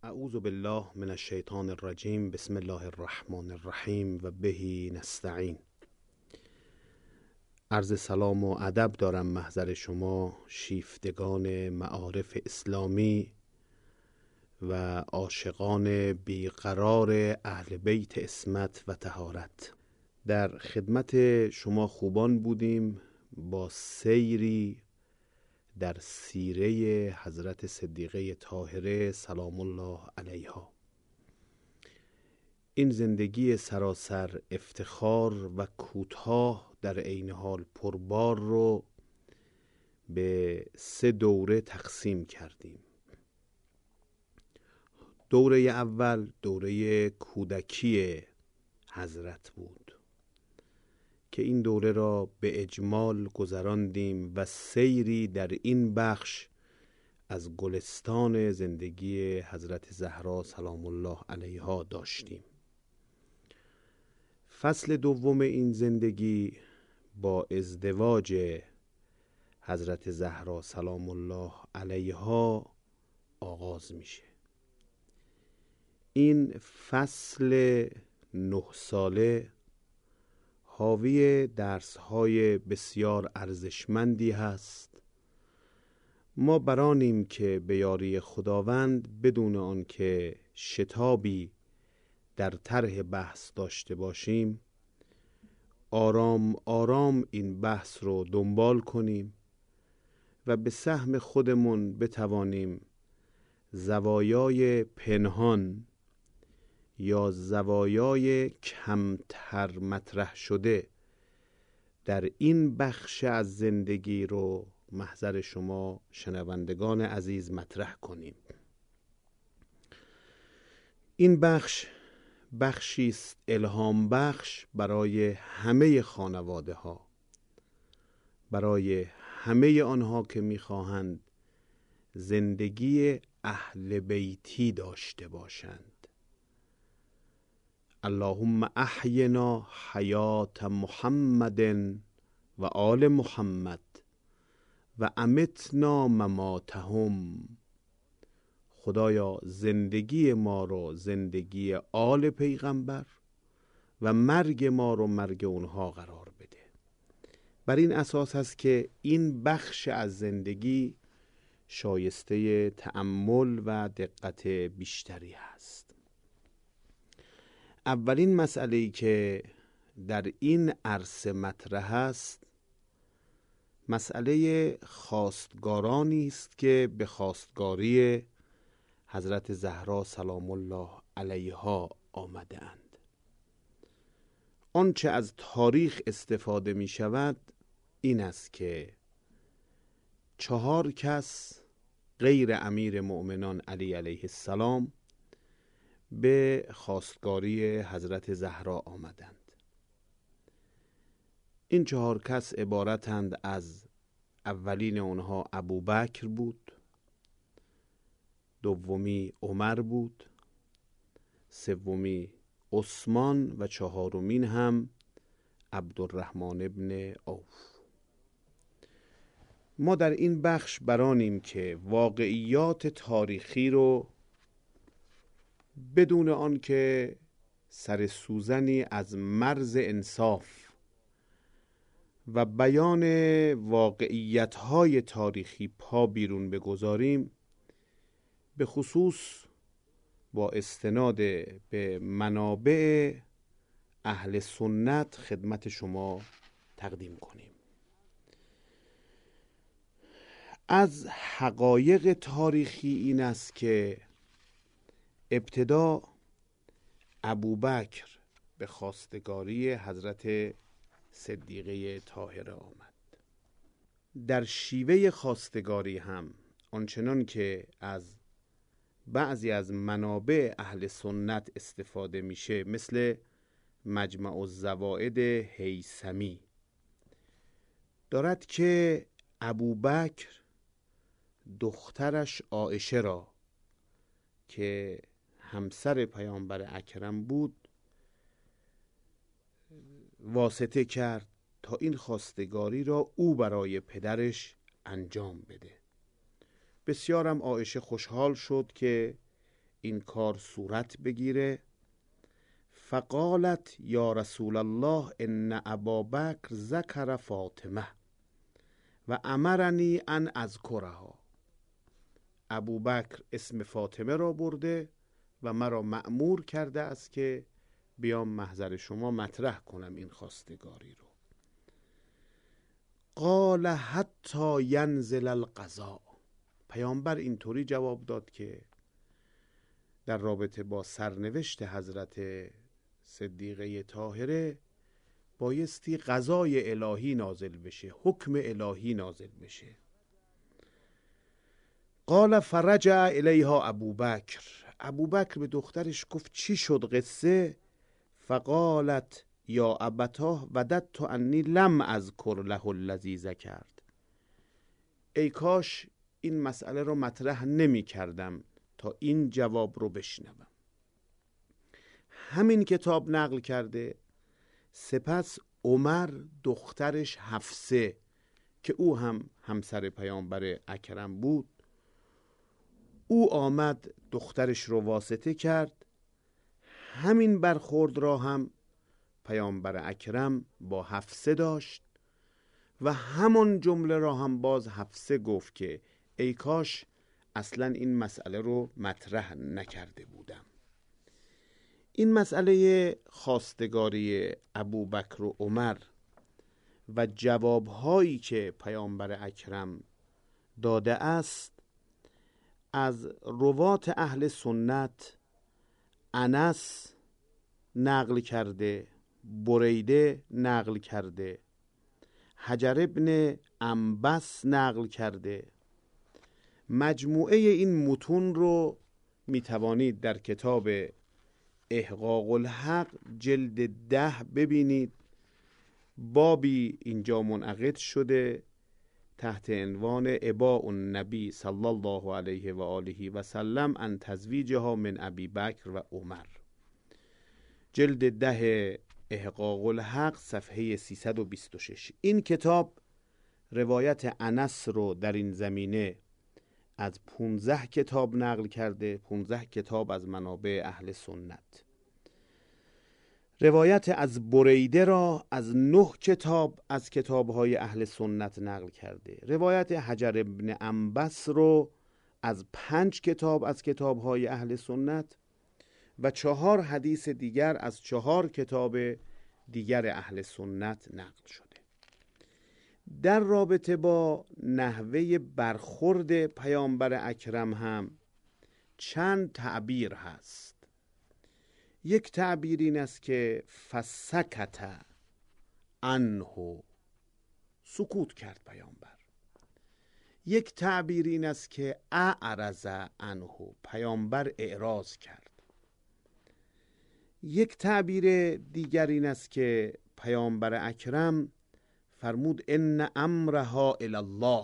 اعوذ بالله من الشیطان الرجیم. بسم الله الرحمن الرحیم و بهی نستعین. عرض سلام و ادب دارم محضر شما شیفتگان معارف اسلامی و عاشقان بیقرار اهل بیت عصمت و طهارت. در خدمت شما خوبان بودیم با سیری در سیره حضرت صدیقه طاهره سلام الله علیها. این زندگی سراسر افتخار و کوتاه در عین حال پربار رو به 3 دوره تقسیم کردیم. دوره اول دوره کودکی حضرت بود که این دوره را به اجمال گذراندیم و سیری در این بخش از گلستان زندگی حضرت زهرا سلام الله علیها داشتیم. فصل دوم این زندگی با ازدواج حضرت زهرا سلام الله علیها آغاز میشه. این فصل 9 ساله حاوی درس‌های بسیار ارزشمندی هست. ما برانیم که به یاری خداوند بدون آنکه شتابی در طرح بحث داشته باشیم آرام آرام این بحث رو دنبال کنیم و به سهم خودمون بتوانیم زوایای پنهان یا زوایای کمتر مطرح شده در این بخش از زندگی رو محضر شما شنوندگان عزیز مطرح کنیم. این بخشی است الهام بخش برای همه خانواده ها، برای همه آنها که میخواهند زندگی اهل بیتی داشته باشند. اللهم احینا حیات محمد و آل محمد و امتنا مماتهم. خدایا زندگی ما رو زندگی آل پیغمبر و مرگ ما رو مرگ اونها قرار بده. بر این اساس است که این بخش از زندگی شایسته تأمل و دقت بیشتری هست. اولین مسئله‌ای که در این عرصه مطرح است مسئله خواستگارانی است که به خواستگاری حضرت زهرا سلام الله علیها آمده اند. آنچه از تاریخ استفاده می شود این است که 4 کس غیر امیر مؤمنان علی علیه السلام به خواستگاری حضرت زهرا آمدند. این 4 کس عبارتند از اولین اونها ابوبکر بود، دومی عمر بود، سومی عثمان و 4مین هم عبدالرحمن ابن عوف. ما در این بخش برانیم که واقعیات تاریخی رو بدون آن که سر سوزنی از مرز انصاف و بیان واقعیت‌های تاریخی پا بیرون بگذاریم، به خصوص با استناد به منابع اهل سنت خدمت شما تقدیم کنیم. از حقایق تاریخی این است که ابتدا ابوبکر به خواستگاری حضرت صدیقه طاهره آمد. در شیوه خواستگاری هم آنچنان که از بعضی از منابع اهل سنت استفاده میشه مثل مجمع الزوائد هیثمی دارد که ابوبکر دخترش عایشه را که همسر پیامبر اکرم بود واسطه کرد تا این خواستگاری را او برای پدرش انجام بده. بسیارم عایشه خوشحال شد که این کار صورت بگیره. فقالت یا رسول الله ان ابابکر ذکر فاطمه و امرنی ان اذکرها. ابوبکر اسم فاطمه را برده و مرا مأمور کرده است که بیام محضر شما مطرح کنم این خواستگاری رو. قال حتی ینزل القضاء. پیامبر اینطوری جواب داد که در رابطه با سرنوشت حضرت صدیقه طاهره بایستی قضای الهی نازل بشه، حکم الهی نازل بشه. قال فرجع الیها ابوبکر. ابوبکر به دخترش گفت چی شد قصه؟ فقالت یا ابتاه وددت انی لم اذکر له الذی ذکرت. ای کاش این مسئله رو مطرح نمی کردم تا این جواب رو بشنوم. همین کتاب نقل کرده. سپس عمر دخترش حفصه که او هم همسر پیامبر اکرم بود، او آمد دخترش رو واسطه کرد. همین برخورد را هم پیامبر اکرم با حفصه داشت و همون جمله را هم باز حفصه گفت که ای کاش اصلا این مسئله رو مطرح نکرده بودم. این مسئله خواستگاری ابوبکر و عمر و جوابهایی که پیامبر اکرم داده است از روات اهل سنت انس نقل کرده، بریده نقل کرده، حجر ابن عنبس نقل کرده. مجموعه این متون رو می توانید در کتاب احقاق الحق جلد 10 ببینید. بابی اینجا منعقد شده تحت عنوان اباء النبی صلی الله علیه و آله و سلم عن تزویجها من ابی بکر و عمر. جلد 10 احقاق الحق صفحه 326. این کتاب روایت انس رو در این زمینه از 15 کتاب نقل کرده، 15 کتاب از منابع اهل سنت. روایت از بریده را از 9 کتاب از کتاب‌های اهل سنت نقل کرده. روایت حجر ابن عنبس رو از 5 کتاب از کتاب‌های اهل سنت و 4 حدیث دیگر از 4 کتاب دیگر اهل سنت نقل شده. در رابطه با نحوه برخورد پیامبر اکرم هم چند تعبیر هست. یک تعبیر این است که فسکت عنه، سکوت کرد پیامبر. یک تعبیر این است که اعرض عنه، پیامبر اعراض کرد. یک تعبیر دیگر این است که پیامبر اکرم فرمود ان امرها الی الله،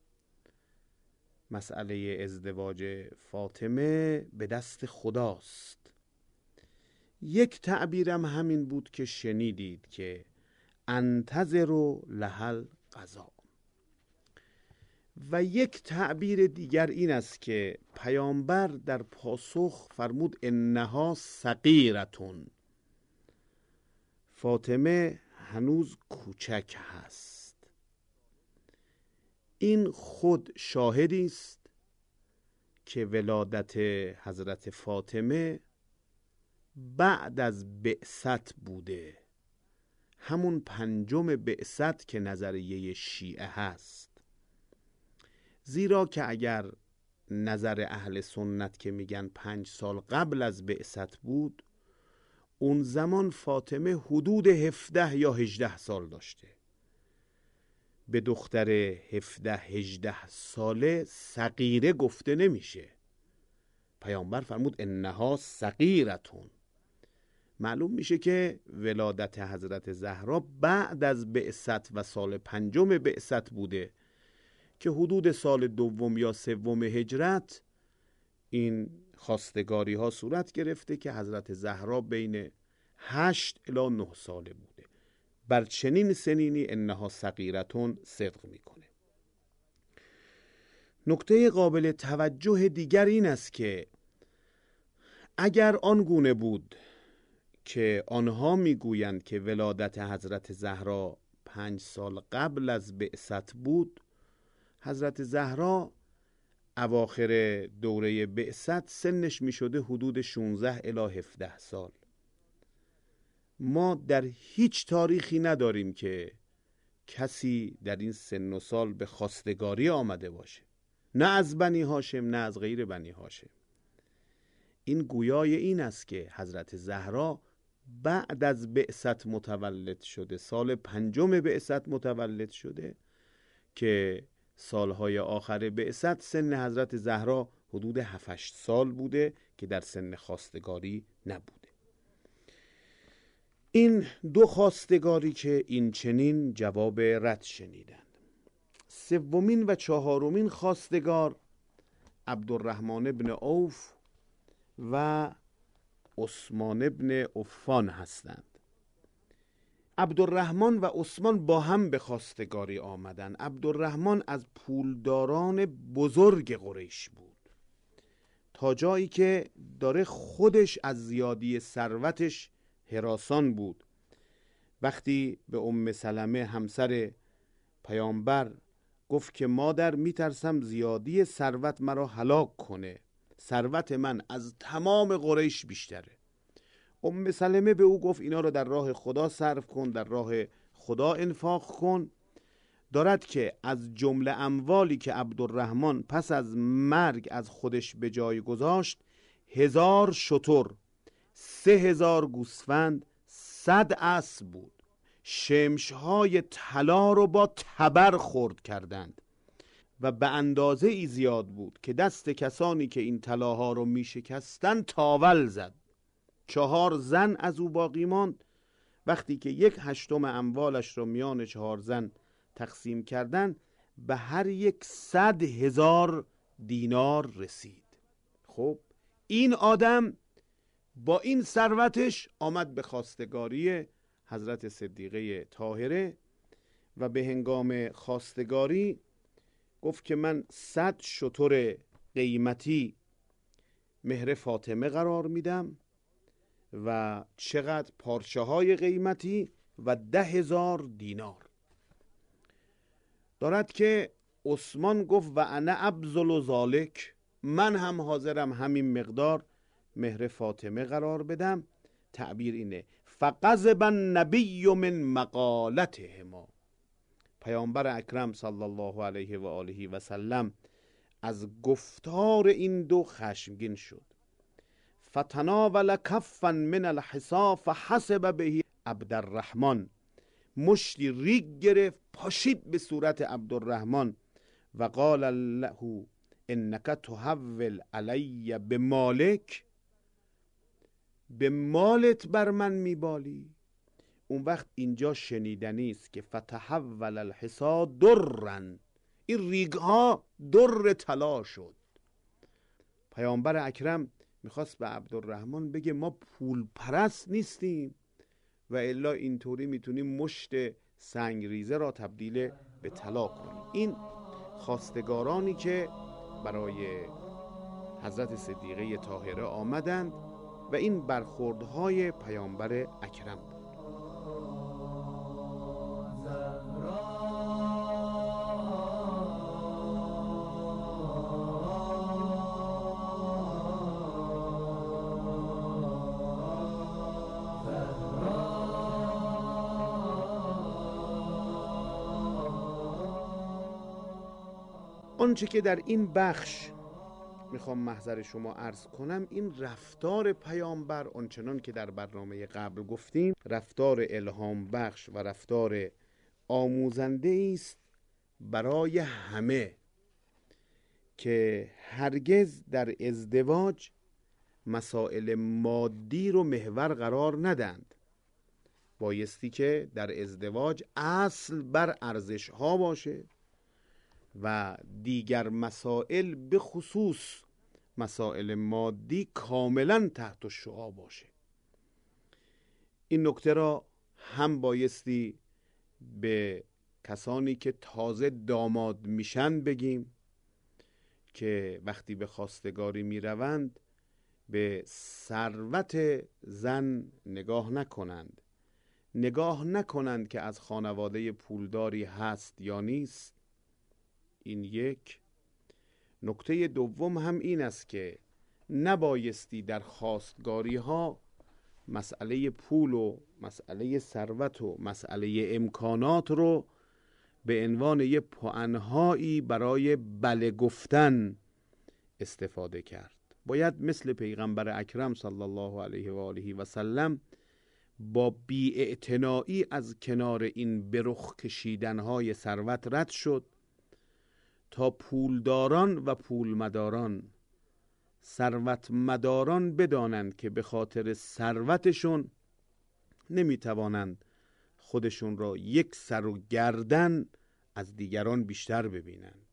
مسئله ازدواج فاطمه به دست خداست. یک تعبیرم همین بود که شنیدید که انتظروا لها القضاء. و یک تعبیر دیگر این است که پیامبر در پاسخ فرمود انها صغیرتون، فاطمه هنوز کوچک هست. این خود شاهدی است که ولادت حضرت فاطمه بعد از بعثت بوده، همون 5م بعثت که نظریه شیعه هست. زیرا که اگر نظر اهل سنت که میگن 5 سال قبل از بعثت بود، اون زمان فاطمه حدود 17 یا 18 سال داشته. به دختر 17-18 ساله صغیره گفته نمیشه. پیامبر فرمود انها صغیرتون. معلوم میشه که ولادت حضرت زهرا بعد از بعثت و سال 5م بعثت بوده که حدود سال 2 یا 3 هجرت این خواستگاری ها صورت گرفته که حضرت زهرا بین 8 الی 9 ساله بوده. بر چنین سنینی انها صغیرتون صدق میکنه. نکته قابل توجه دیگر این است که اگر آن گونه بود که آنها میگویند که ولادت حضرت زهرا 5 سال قبل از بعثت بود، حضرت زهرا اواخر دوره بعثت سنش می شده حدود 16 الی 17 سال. ما در هیچ تاریخی نداریم که کسی در این سن و سال به خواستگاری آمده باشه، نه از بنی هاشم نه از غیر بنی هاشم. این گویای این است که حضرت زهرا بعد از بعثت متولد شده، سال 5 بعثت متولد شده، که سالهای آخر بعثت سن حضرت زهرا حدود 7-8 سال بوده که در سن خواستگاری نبوده. این 2 خواستگاری که این چنین جواب رد شنیدند. 3 و 4 خواستگار عبدالرحمن بن عوف و عثمان بن عفان هستند. عبدالرحمن و عثمان با هم به خواستگاری آمدند. عبدالرحمن از پولداران بزرگ قریش بود، تا جایی که داره خودش از زیادی ثروتش هراسان بود. وقتی به ام سلمه همسر پیامبر گفت که مادر میترسم زیادی ثروت مرا هلاک کنه، ثروت من از تمام قریش بیشتره. ام سلمه به او گفت اینا رو در راه خدا صرف کن، در راه خدا انفاق کن. دارد که از جمله اموالی که عبدالرحمن پس از مرگ از خودش به جای گذاشت 1000 شتر، 3000 گوسفند، 100 اسب بود. شمشهای طلا رو با تبر خرد کردند و به اندازه ای زیاد بود که دست کسانی که این طلاها رو می شکستن تاول زد. 4 زن از او باقی ماند. وقتی که 1/8 اموالش رو میان 4 زن تقسیم کردن، به هر یک 100,000 دینار رسید. خب این آدم با این ثروتش آمد به خواستگاری حضرت صدیقه طاهره و به هنگام خواستگاری گفت که من 100 شتر قیمتی مهر فاطمه قرار میدم و چقدر پارچه های قیمتی و 10,000 دینار. دارد که عثمان گفت و انا ابذل ذالک، من هم حاضرم همین مقدار مهر فاطمه قرار بدم. تعبیر اینه فغضب النبی من مقالتهما، پیامبر اکرم صلی الله علیه و آله و سلم از گفتار این 2 خشمگین شد. فتناول کفا من الحصا فحسب به عبدالرحمن، مشتی ریگ گرفت پاشید به صورت عبدالرحمن و قال له انک تحول علی بمالک، به مالت بر من میبالی. اون وقت اینجا شنیدنی است که فتحول الحصا درن، این ریگ ها در طلا شد. پیامبر اکرم میخواست به عبدالرحمن بگه ما پول پرست نیستیم و الا اینطوری میتونیم مشت سنگریزه را تبدیل به طلا کنیم. این خواستگارانی که برای حضرت صدیقه طاهره آمدند و این برخوردهای پیامبر اکرم بود. آنچه که در این بخش میخوام محضر شما عرض کنم، این رفتار پیامبر آنچنان که در برنامه قبل گفتیم رفتار الهام بخش و رفتار آموزنده است برای همه، که هرگز در ازدواج مسائل مادی رو محور قرار ندند. بایستی که در ازدواج اصل بر ارزش ها باشه و دیگر مسائل به خصوص مسائل مادی کاملا تحت الشعاع باشه. این نکته را هم بایستی به کسانی که تازه داماد میشن بگیم که وقتی به خواستگاری میروند به ثروت زن نگاه نکنند که از خانواده پولداری هست یا نیست. این یک. نکته دوم هم این است که نبایستی در خواستگاری ها مسئله پول و مسئله ثروت و مسئله امکانات رو به عنوان یه پوانهایی برای بله گفتن استفاده کرد. باید مثل پیغمبر اکرم صلی الله علیه و آله و سلم با بی‌اعتنایی از کنار این برخ کشیدنهای ثروت رد شد تا پولداران و پولمداران، ثروتمداران بدانند که به خاطر ثروتشون نمیتوانند خودشون را یک سر و گردن از دیگران بیشتر ببینند.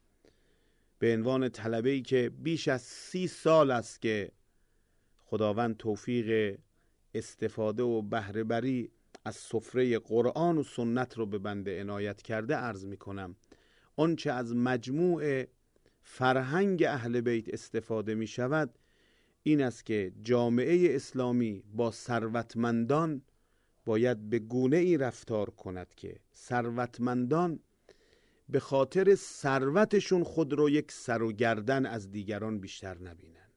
به عنوان طلبه‌ای که بیش از 30 سال است که خداوند توفیق استفاده و بهره بری از سفره قرآن و سنت رو به بنده عنایت کرده عرض می کنم آنچه از مجموع فرهنگ اهل بیت استفاده می شود این است که جامعه اسلامی با ثروتمندان باید به گونه ای رفتار کند که ثروتمندان به خاطر ثروتشون خود رو یک سر و گردن از دیگران بیشتر نبینند.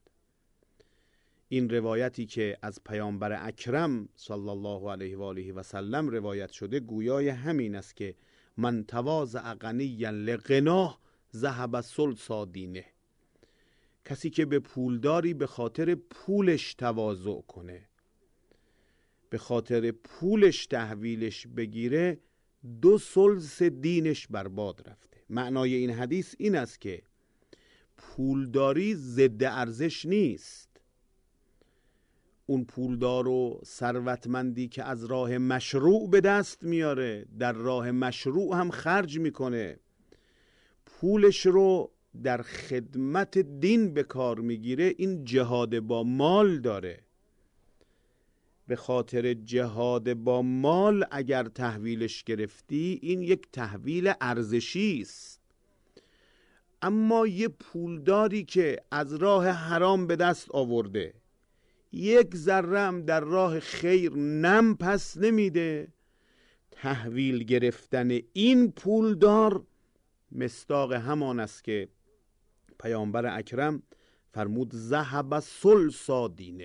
این روایتی که از پیامبر اکرم صلی الله علیه و آله و سلم روایت شده گویای همین است که من تواضع غنیا لغناه ذهب ثلث دینه. کسی که به پولداری به خاطر پولش تواضع کنه، به خاطر پولش تحویلش بگیره، 2/3 دینش برباد رفته. معنای این حدیث این است که پولداری ضد ارزش نیست. اون پولدار و ثروتمندی که از راه مشروع به دست میاره، در راه مشروع هم خرج میکنه، پولش رو در خدمت دین به کار میگیره، این جهاد با مال داره. به خاطر جهاد با مال اگر تحویلش گرفتی این یک تحویل ارزشی است. اما یه پولداری که از راه حرام به دست آورده، یک ذره هم در راه خیر نم پس نمیده، تحویل گرفتن این پولدار مصداق همان است که پیامبر اکرم فرمود ذهب ثلث دینه.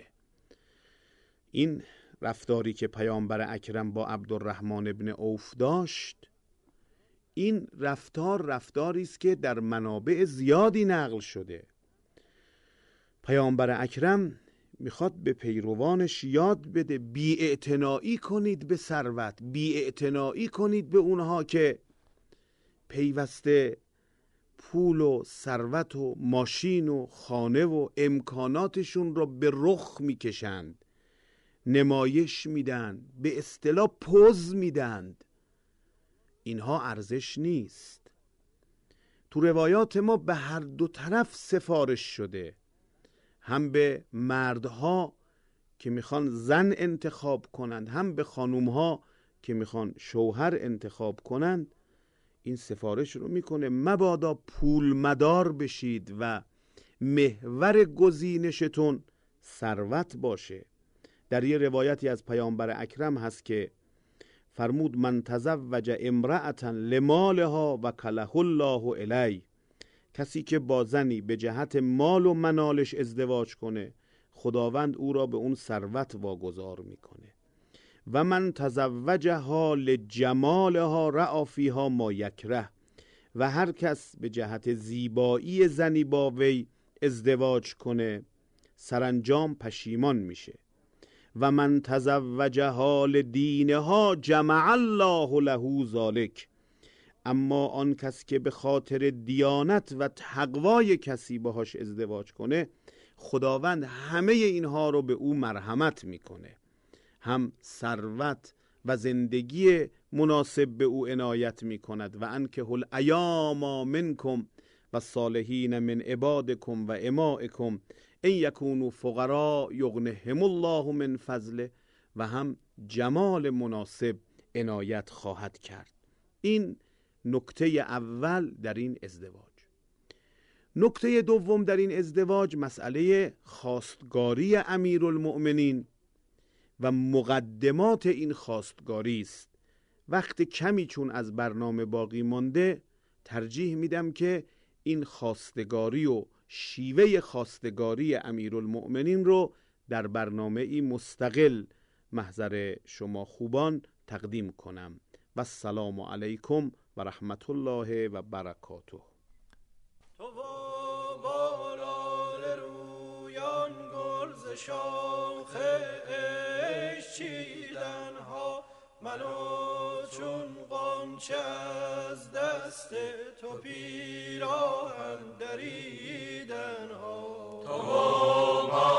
این رفتاری که پیامبر اکرم با عبدالرحمن ابن عوف داشت، این رفتاری است که در منابع زیادی نقل شده. پیامبر اکرم میخواد به پیروانش یاد بده بی‌اعتنایی کنید به ثروت، بی‌اعتنایی کنید به اونها که پیوسته پول و ثروت و ماشین و خانه و امکاناتشون رو به رخ میکشند، نمایش میدن، به اصطلاح پوز میدند. اینها ارزش نیست. تو روایات ما به هر دو طرف سفارش شده، هم به مردها که میخوان زن انتخاب کنند، هم به خانومها که میخوان شوهر انتخاب کنند. این سفارش رو میکنه مبادا پول مدار بشید و محور گزینشتون ثروت باشه. در یه روایتی از پیامبر اکرم هست که فرمود من تزوج امرأة لمالها و کله الله الی. کسی که با زنی به جهت مال و منالش ازدواج کنه، خداوند او را به اون ثروت واگذار میکنه. و من تزوجها لجمالها رأى فیها ما یکره. و هر کس به جهت زیبایی زنی با وی ازدواج کنه سرانجام پشیمان میشه. و من تزوجها لدینها جمع الله له ذلک. اما آن کس که به خاطر دیانت و تقوای کسی باهاش ازدواج کنه، خداوند همه اینها رو به او مرحمت میکنه، هم ثروت و زندگی مناسب به او عنایت میکند. و انکحوا الایام منکم و صالحین من عبادکم و امائکم ان یکونوا فقراء یغنهم الله من فضله. و هم جمال مناسب عنایت خواهد کرد. این نکته اول در این ازدواج. نکته دوم در این ازدواج مسئله خواستگاری امیرالمؤمنین و مقدمات این خواستگاری است. وقت کمی چون از برنامه باقی مانده، ترجیح میدم که این خواستگاری و شیوه خواستگاری امیرالمؤمنین رو در برنامه ای مستقل محضر شما خوبان تقدیم کنم. و السلام علیکم و رحمت الله و برکاته. تو بالای رویان گل ز شاخ عشق چیدن ها، منو چون غنچه از دست تو پیراهن دریدن ها.